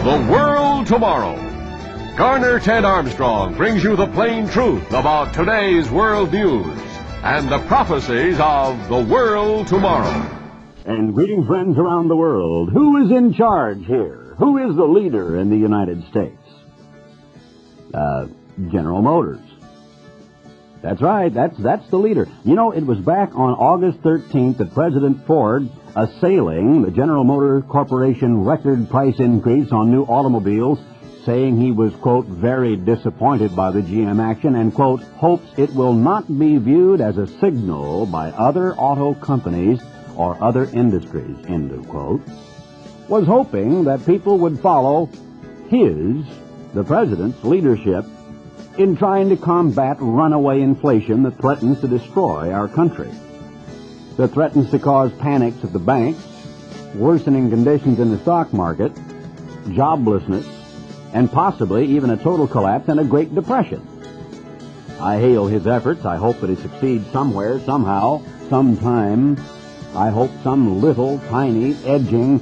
The World Tomorrow. Garner Ted Armstrong brings you the plain truth about today's world news and the prophecies of the world tomorrow. And greeting friends around the world. Who is in charge here? Who is the leader in the United States? General Motors. That's right, that's the leader. You know, it was back on August 13th that President Ford, assailing the General Motors Corporation record price increase on new automobiles, saying he was, quote, very disappointed by the GM action and, quote, hopes it will not be viewed as a signal by other auto companies or other industries, end of quote, was hoping that people would follow the president's leadership in trying to combat runaway inflation that threatens to destroy our country, that threatens to cause panics at the banks, worsening conditions in the stock market, joblessness, and possibly even a total collapse and a Great Depression. I hail his efforts. I hope that he succeeds somewhere, somehow, sometime. I hope some little, tiny, edging,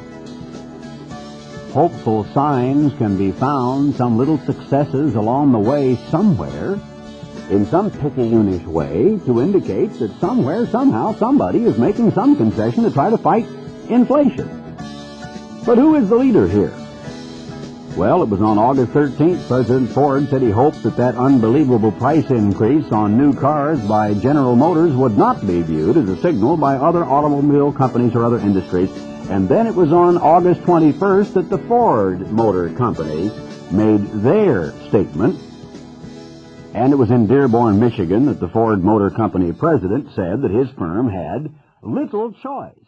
hopeful signs can be found, some little successes along the way somewhere, in some picayunish way, to indicate that somewhere, somehow, somebody is making some concession to try to fight inflation. But who is the leader here? Well, it was on August 13th, President Ford said he hoped that unbelievable price increase on new cars by General Motors would not be viewed as a signal by other automobile companies or other industries. And then it was on August 21st that the Ford Motor Company made their statement. And it was in Dearborn, Michigan, that the Ford Motor Company president said that his firm had little choice